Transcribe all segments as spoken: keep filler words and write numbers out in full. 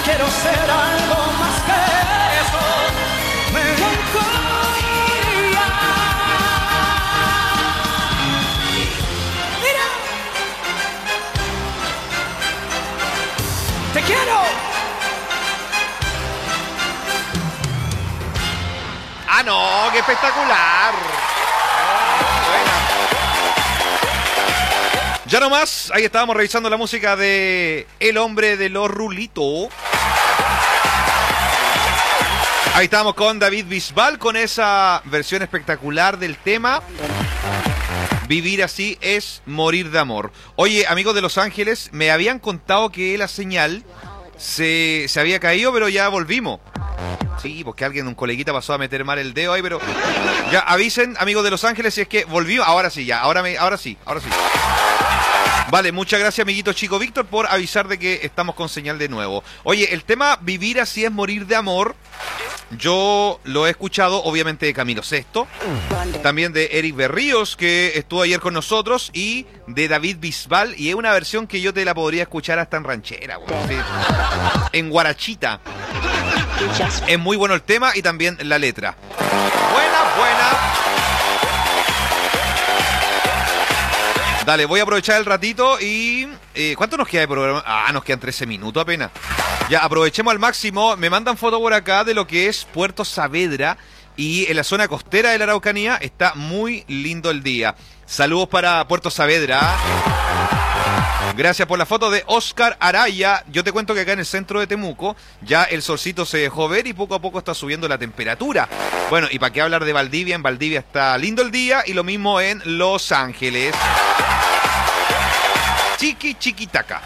quiero ser algo más que eso. Melancolía. Mira. Te quiero. ¡Ah, no! ¡Qué espectacular! Ya nomás, ahí estábamos revisando la música de El Hombre de los Rulitos. Ahí estábamos con David Bisbal con esa versión espectacular del tema Vivir así es morir de amor. Oye, amigos de Los Ángeles, me habían contado que la señal se, se había caído, pero ya volvimos. Sí, porque alguien, un coleguita pasó a meter mal el dedo ahí, pero ya avisen, amigos de Los Ángeles, si es que volvió. Ahora sí, ya, ahora, me, ahora sí, ahora sí. Vale, muchas gracias, amiguito Chico Víctor, por avisar de que estamos con señal de nuevo. Oye, el tema Vivir así es morir de amor, yo lo he escuchado, obviamente, de Camilo Sesto, también de Eric Berríos, que estuvo ayer con nosotros, y de David Bisbal, y es una versión que yo te la podría escuchar hasta en ranchera, bueno, ¿sí? En guarachita. Es muy bueno el tema y también la letra. Buena, buena. Dale, voy a aprovechar el ratito y... Eh, ¿Cuánto nos queda de programa? Ah, nos quedan trece minutos apenas. Ya, aprovechemos al máximo. Me mandan fotos por acá de lo que es Puerto Saavedra. Y en la zona costera de la Araucanía está muy lindo el día. Saludos para Puerto Saavedra. Gracias por la foto de Oscar Araya. Yo te cuento que acá en el centro de Temuco ya el solcito se dejó ver y poco a poco está subiendo la temperatura. Bueno, y para qué hablar de Valdivia, en Valdivia está lindo el día y lo mismo en Los Ángeles. Chiqui Chiquitaca.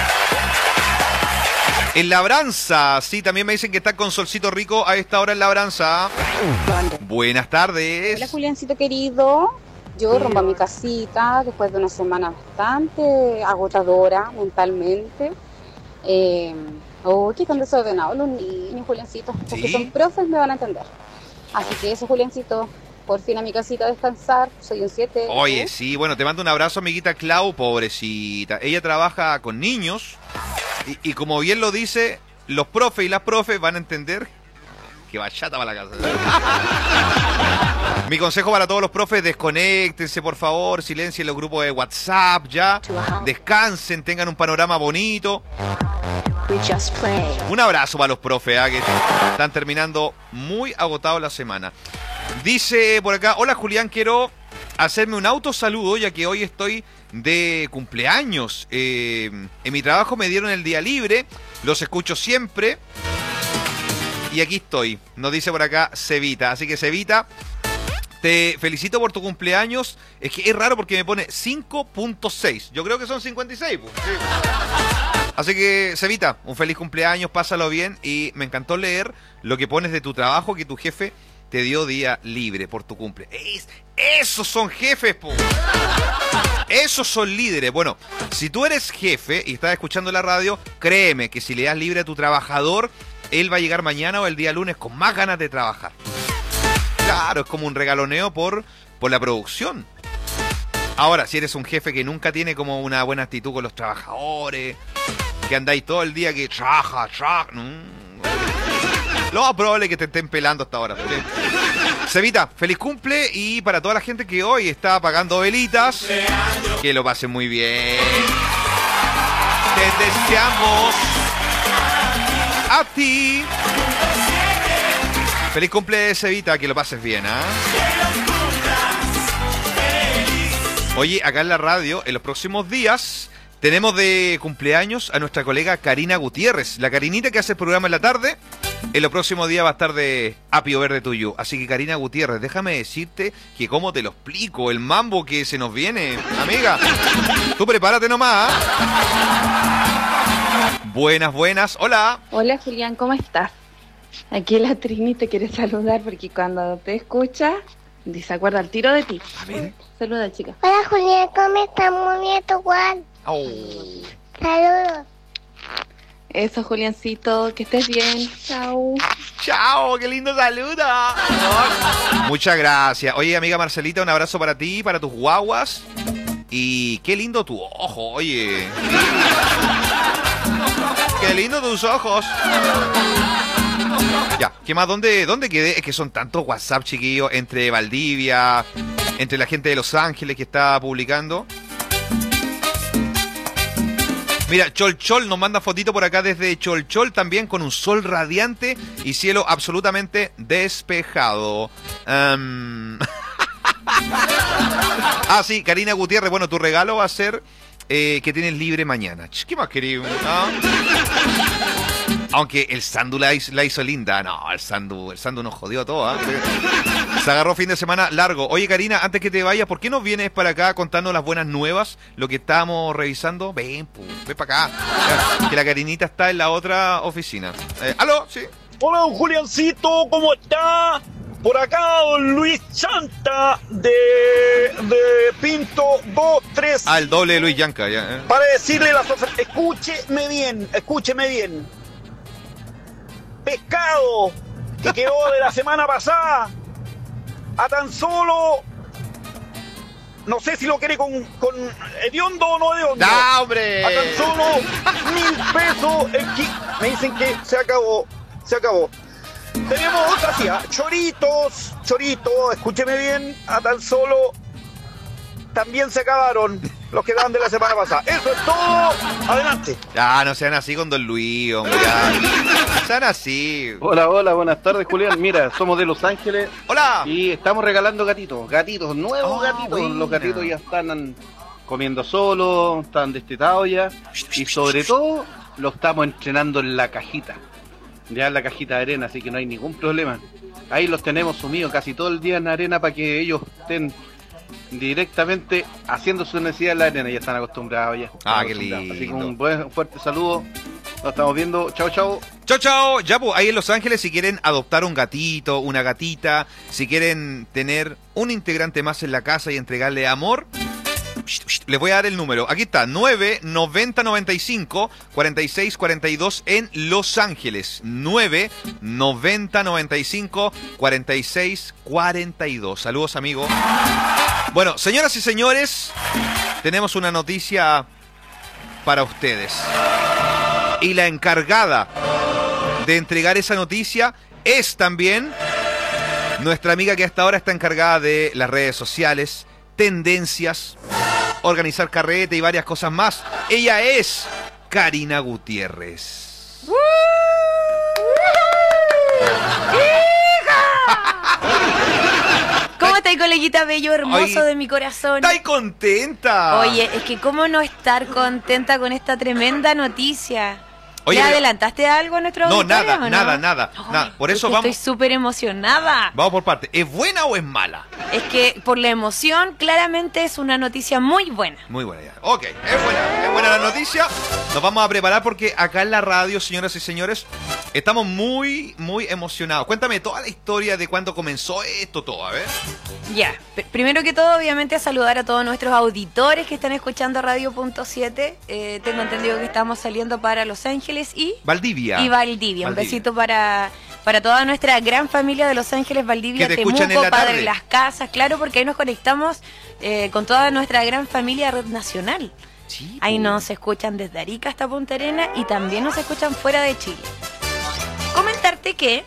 En Labranza, sí, también me dicen que está con solcito rico a esta hora en Labranza. Buenas tardes. Hola, Juliancito querido. Yo rumbo a mi casita después de una semana bastante agotadora mentalmente. Eh, oh, que están desordenados los niños, Juliancito. Los que son profes me van a entender. Así que eso, Juliancito. Por fin a mi casita a descansar. Soy un siete. Oye, ¿eh? Sí, bueno, te mando un abrazo, amiguita Clau, pobrecita. Ella trabaja con niños y, y como bien lo dice, los profes y las profes van a entender que bachata para la casa. Mi consejo para todos los profes, desconéctense, por favor, silencien los grupos de WhatsApp, ya. Descansen, tengan un panorama bonito. Un abrazo para los profes, ¿eh? Que están terminando muy agotados la semana. Dice por acá, hola Julián, quiero hacerme un autosaludo ya que hoy estoy de cumpleaños. Eh, en mi trabajo me dieron el día libre, los escucho siempre y aquí estoy, nos dice por acá Cevita. Así que Cevita, te felicito por tu cumpleaños. Es que es raro porque me pone cinco punto seis, yo creo que son cincuenta y seis. Pues, sí. Así que Cevita, un feliz cumpleaños, pásalo bien y me encantó leer lo que pones de tu trabajo, que tu jefe te dio día libre por tu cumple. Es, esos son jefes, po. Esos son líderes. Bueno, si tú eres jefe y estás escuchando la radio, créeme que si le das libre a tu trabajador, él va a llegar mañana o el día lunes con más ganas de trabajar. Claro, es como un regaloneo por, por la producción. Ahora, si eres un jefe que nunca tiene como una buena actitud con los trabajadores, que andáis todo el día que traja, traja... Mmm. Lo más probable es que te estén pelando hasta ahora. ¿Sí? Cevita, feliz cumple y para toda la gente que hoy está apagando velitas, que lo pasen muy bien. Te deseamos a ti. Feliz cumple, Cevita, que lo pases bien, ¿ah? ¿eh? Oye, acá en la radio, en los próximos días, tenemos de cumpleaños a nuestra colega Karina Gutiérrez. La Karinita que hace el programa en la tarde, en los próximos días va a estar de Apio Verde Tuyo. Así que Karina Gutiérrez, déjame decirte que cómo te lo explico, el mambo que se nos viene, amiga. Tú prepárate nomás. ¿eh? Buenas, buenas, hola. Hola Julián, ¿cómo estás? Aquí la Trini te quiere saludar porque cuando te escucha, se acuerda al tiro de ti. A ver. Saluda, chica. Hola Julián, ¿cómo estás? Muy bien, tu Juan. Oh. Saludos. Eso, Juliancito, que estés bien. Chao. Chao, qué lindo saludo. Muchas gracias. Oye, amiga Marcelita, un abrazo para ti, para tus guaguas. Y qué lindo tu ojo, oye. Qué qué lindo tus ojos. Ya, ¿qué más? ¿Dónde, dónde quedé? Es que son tantos WhatsApp, chiquillos, entre Valdivia, entre la gente de Los Ángeles que está publicando. Mira, Cholchol nos manda fotito por acá desde Cholchol, también con un sol radiante y cielo absolutamente despejado. Um... ah, sí, Karina Gutiérrez, bueno, tu regalo va a ser eh, que tienes libre mañana. ¿Qué más querido? ¿No? Aunque el Sandu la hizo, la hizo linda. No, el Sandu, el Sandu nos jodió todo, ¿eh? Se agarró fin de semana largo. Oye, Karina, antes que te vayas, ¿por qué no vienes para acá contando las buenas nuevas? Lo que estábamos revisando. Ven, pu, ven para acá. Que la Karinita está en la otra oficina. Eh, ¿Aló? Sí. Hola, don Juliancito, ¿cómo está? Por acá, don Luis Chanta, de, de Pinto dos tres. Ah, el doble de Luis Yanca, ya. Eh. Para decirle las ofertas. Escúcheme bien, escúcheme bien. Pescado que quedó de la semana pasada a tan solo, no sé si lo quiere con, con hediondo o no hediondo. ¡No, hombre! A tan solo mil pesos el kit. Me dicen que se acabó, se acabó. Tenemos otra sí, ¿eh? Choritos, choritos, escúcheme bien, a tan solo también se acabaron los que daban de la semana pasada. Eso es todo. Adelante. Ya, no sean así con don Luis, hombre. Ya. No sean así. Hola, hola, buenas tardes, Julián. Mira, somos de Los Ángeles. Hola. Y estamos regalando gatitos, gatitos, nuevos Oh, gatitos. buena. Los gatitos ya están comiendo solos, están destetados ya. Y sobre todo, los estamos entrenando en la cajita. Ya en la cajita de arena, así que no hay ningún problema. Ahí los tenemos sumidos casi todo el día en arena para que ellos estén directamente haciendo su necesidad en la arena. Ya están acostumbrados ya. Ah, qué Acostumbrados. Así que lindo. un buen fuerte saludo. Nos estamos viendo. Chao, chao. Chao, chao. Ya, pues, ahí en Los Ángeles, si quieren adoptar un gatito, una gatita, si quieren tener un integrante más en la casa y entregarle amor, les voy a dar el número. Aquí está, nueve noventa noventa y cinco cuarenta y seis cuarenta y dos en Los Ángeles. nueve noventa noventa y cinco cuarenta y seis cuarenta y dos. Saludos, amigo. Bueno, señoras y señores, tenemos una noticia para ustedes. Y la encargada de entregar esa noticia es también nuestra amiga que hasta ahora está encargada de las redes sociales, tendencias, organizar carrete y varias cosas más. Ella es Karina Gutiérrez. ¿Cómo estáis, coleguita bello, hermoso Ay, de mi corazón? ¡Estáis contenta! Oye, es que cómo no estar contenta con esta tremenda noticia. Oye, ¿Le pero- adelantaste algo a nuestro No, auditorio, nada, o no? nada, nada, Ay, nada. Por es eso que vamos- Estoy súper emocionada. Vamos por parte. ¿Es buena o es mala? Es que por la emoción, claramente es una noticia muy buena. Muy buena ya. Ok, es buena, es buena la noticia. Nos vamos a preparar porque acá en la radio, señoras y señores, estamos muy, muy emocionados. Cuéntame toda la historia de cuándo comenzó esto todo, a ver. Ya, pr- primero que todo, obviamente, saludar a todos nuestros auditores que están escuchando Radio Punto siete. Eh, tengo entendido que estamos saliendo para Los Ángeles y... Valdivia. Y Valdivia. Un Valdivia. besito para, para toda nuestra gran familia de Los Ángeles, Valdivia, Que te escuchan en Temuco, la Padre tarde. Las Casas, claro, porque ahí nos conectamos eh, con toda nuestra gran familia Red Nacional. Sí, Ahí po. nos escuchan desde Arica hasta Punta Arenas y también nos escuchan fuera de Chile. Comentarte que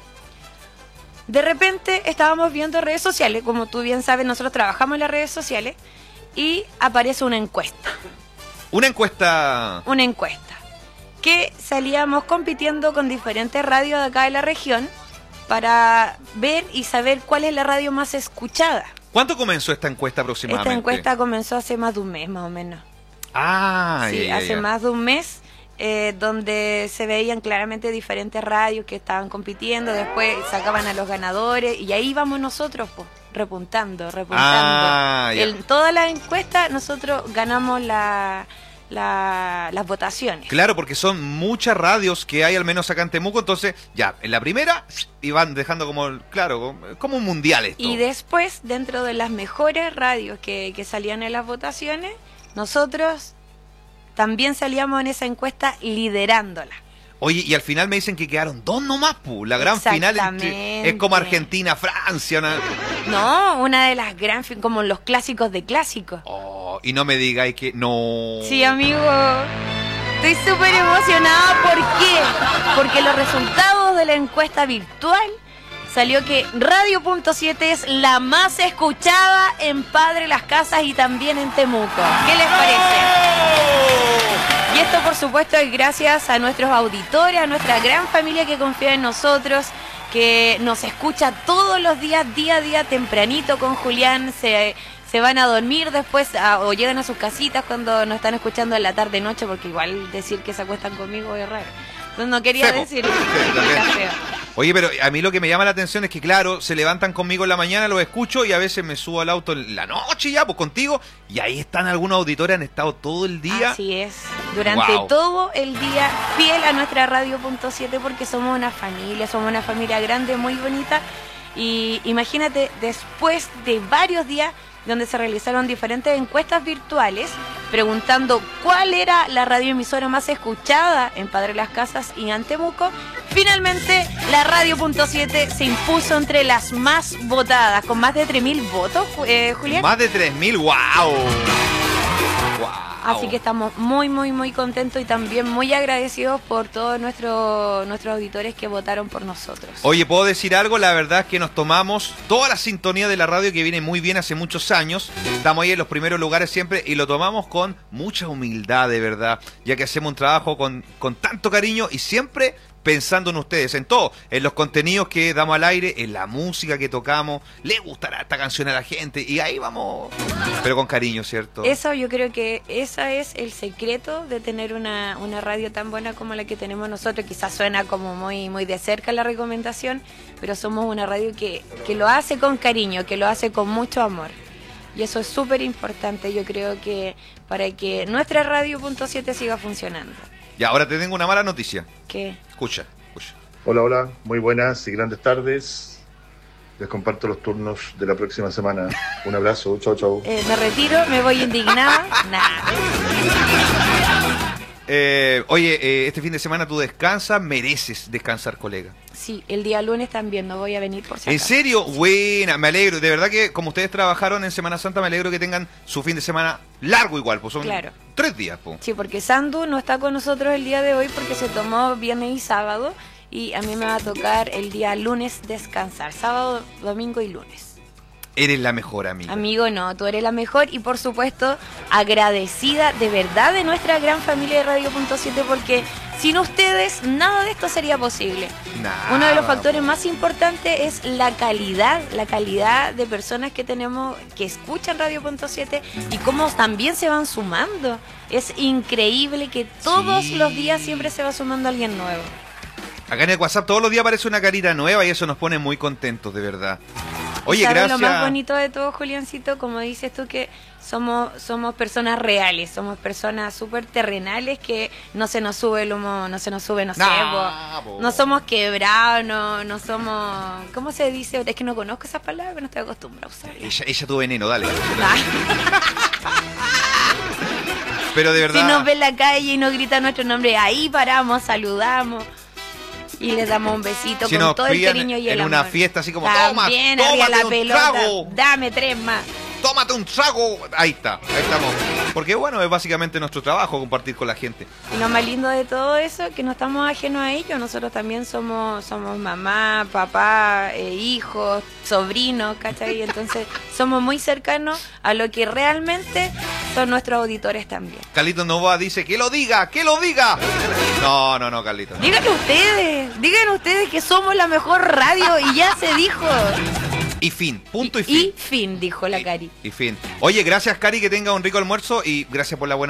de repente estábamos viendo redes sociales, como tú bien sabes, nosotros trabajamos en las redes sociales y aparece una encuesta. Una encuesta. Una encuesta. Que salíamos compitiendo con diferentes radios de acá de la región para ver y saber cuál es la radio más escuchada. ¿Cuánto comenzó esta encuesta aproximadamente? Esta encuesta comenzó hace más de un mes, más o menos. Ah, Sí, ya, ya, hace ya. más de un mes, eh, donde se veían claramente diferentes radios que estaban compitiendo, después sacaban a los ganadores y ahí vamos nosotros, pues, repuntando, repuntando. Ah, ya. En toda la encuesta nosotros ganamos la, la- las votaciones. Claro, porque son muchas radios que hay al menos acá en Temuco, entonces ya, en la primera iban dejando como, claro, como un mundial esto. Y después, dentro de las mejores radios que, que salían en las votaciones, nosotros también salíamos en esa encuesta liderándola. Oye, y al final me dicen que quedaron dos nomás, pu. La gran final entre- Exactamente. es como Argentina-Francia. ¿No? No, una de las gran, fi- como los clásicos de clásicos. Oh, y no me digáis que no. Sí, amigo. Estoy súper emocionada. ¿Por qué? Porque los resultados de la encuesta virtual salió que Radio Punto siete es la más escuchada en Padre Las Casas y también en Temuco. ¿Qué les parece? Y esto, por supuesto, es gracias a nuestros auditores, a nuestra gran familia que confía en nosotros, que nos escucha todos los días, día a día, tempranito con Julián. Se, se van a dormir después a, o llegan a sus casitas cuando nos están escuchando en la tarde-noche, porque igual decir que se acuestan conmigo es raro. Entonces no quería Feo. decir eso. Oye, pero a mí lo que me llama la atención es que, claro, se levantan conmigo en la mañana, los escucho y a veces me subo al auto en la noche ya, pues contigo, y ahí están algunos auditores, han estado todo el día. Así es, durante Wow. todo el día, fiel a nuestra Radio Punto siete, porque somos una familia, somos una familia grande, muy bonita. Y imagínate, después de varios días donde se realizaron diferentes encuestas virtuales preguntando cuál era la radioemisora más escuchada en Padre Las Casas y en Temuco, finalmente la Radio Punto siete se impuso entre las más votadas, con más de tres mil votos, eh, Julián. Más de tres mil, wow. Wow. Así que estamos muy, muy, muy contentos y también muy agradecidos por todos nuestros nuestros auditores que votaron por nosotros. Oye, ¿puedo decir algo? La verdad es que nos tomamos toda la sintonía de la radio que viene muy bien hace muchos años. Estamos ahí en los primeros lugares siempre y lo tomamos con mucha humildad, de verdad, ya que hacemos un trabajo con, con tanto cariño y siempre pensando en ustedes, en todo, en los contenidos que damos al aire, en la música que tocamos. Le gustará esta canción a la gente y ahí vamos, pero con cariño, ¿cierto? Eso yo creo que ese es el secreto de tener una, una radio tan buena como la que tenemos nosotros. Quizás suena como muy, muy de cerca la recomendación, pero somos una radio que, que lo hace con cariño, que lo hace con mucho amor. Y eso es súper importante, yo creo que para que nuestra Radio Punto siete siga funcionando. Y ahora te tengo una mala noticia. ¿Qué? Escucha, escucha. Hola, hola, muy buenas y grandes tardes. Les comparto los turnos de la próxima semana. Un abrazo, chao, chao. Eh, me retiro, me voy indignada. Nah. Eh, oye, eh, este fin de semana tú descansas, mereces descansar, colega. Sí, el día lunes también no voy a venir por si ¿En acaso. serio? Buena, me alegro. De verdad que como ustedes trabajaron en Semana Santa, me alegro que tengan su fin de semana largo igual, pues son Claro. tres días. Pues. Sí, porque Sandu no está con nosotros el día de hoy porque se tomó viernes y sábado y a mí me va a tocar el día lunes descansar, sábado, domingo y lunes. Eres la mejor, amiga. Amigo, no, tú eres la mejor y por supuesto agradecida de verdad de nuestra gran familia de Radio Punto siete porque sin ustedes nada de esto sería posible. Nada, Uno de los factores más importantes es la calidad, la calidad de personas que tenemos que escuchan Radio Punto siete y cómo también se van sumando. Es increíble que todos Sí. los días siempre se va sumando alguien nuevo. Acá en el WhatsApp todos los días aparece una carita nueva y eso nos pone muy contentos, de verdad. Oye, ¿Sabes gracias. lo más bonito de todo, Juliancito? Como dices tú, que somos somos personas reales, somos personas súper terrenales que no se nos sube el humo, no se nos sube, no sé, Nah, po. po. no somos quebrados, no, no somos... ¿Cómo se dice? Es que no conozco esas palabras, pero no estoy acostumbrada a usarlas. Ella, ella tu veneno, dale. Ah. Pero de verdad. Si nos ve en la calle y nos grita nuestro nombre, ahí paramos, saludamos y les damos un besito Si con nos todo el pillan cariño y en el una amor. fiesta así como, También toma, arriba tómate la un pelota, trago. dame tres más. Tómate un trago. Ahí está, ahí estamos. Porque bueno, es básicamente nuestro trabajo compartir con la gente. Y lo más lindo de todo eso es que no estamos ajenos a ellos. Nosotros también somos somos mamá, papá, eh, hijos, sobrinos, ¿cachai? Entonces somos muy cercanos a lo que realmente son nuestros auditores también. Carlitos Novoa dice, que lo diga, que lo diga. No, no, no, Carlitos. Díganlo ustedes, digan ustedes que somos la mejor radio y ya se dijo. Y fin, punto y, Y fin. fin, dijo la Cari. Y fin. Oye, gracias, Cari, que tenga un rico almuerzo y gracias por la buena